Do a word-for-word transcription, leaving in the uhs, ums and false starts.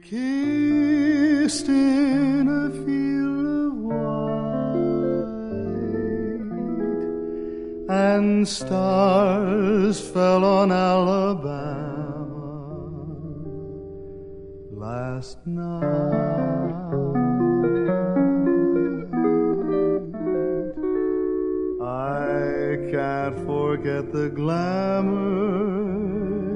kissed in a field of white, and stars fell on Alabama last night. I can't forget the glamour